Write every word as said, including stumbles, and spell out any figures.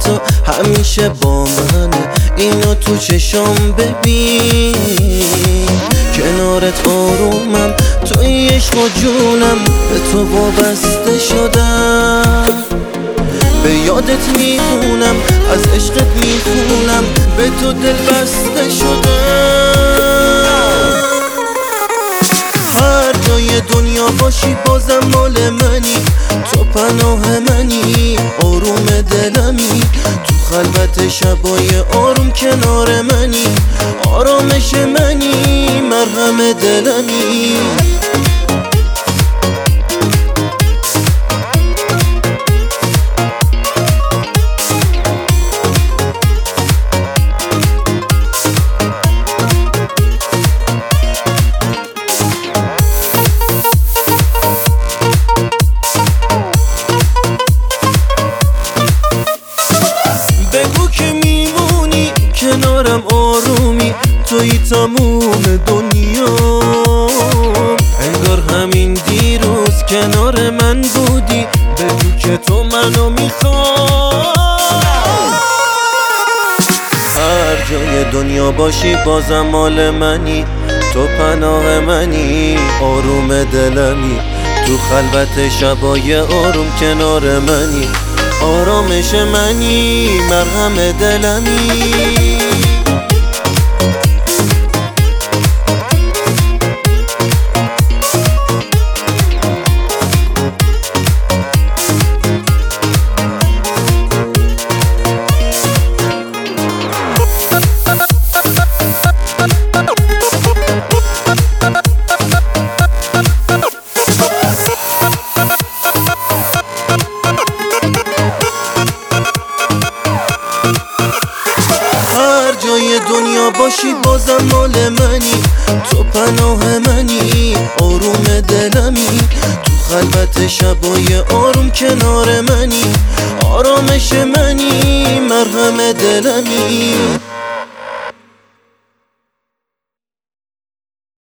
تو همیشه با منه، اینو تو چشام ببین. کنارت آرومم، توی عشق و جونم، به تو وابسته شدم. به یادت میمونم، از عشقت میخونم، به تو دل بسته شدم. هر جای دنیا باشی بازم مال منی، تو پناه منی، آروم دلمی. تو خلوت شبای آروم کنار منی، آرامش منی، مرهم دلمی. بگو که میمونی کنارم، آرومی توی تموم دنیا. انگار همین دیروز کنار من بودی، بگو که تو منو میخوای. هر جای دنیا باشی بازم مال منی، تو پناه منی، آروم دلمی. تو خلوت شبای آروم کنار منی، آرامش منی، مرهم دلمی. هر جای دنیا باشی بازم مال منی، تو پناه منی، آروم دلمی. تو خلوت شبای آروم کنار منی، آرامش منی، مرهم دلمی.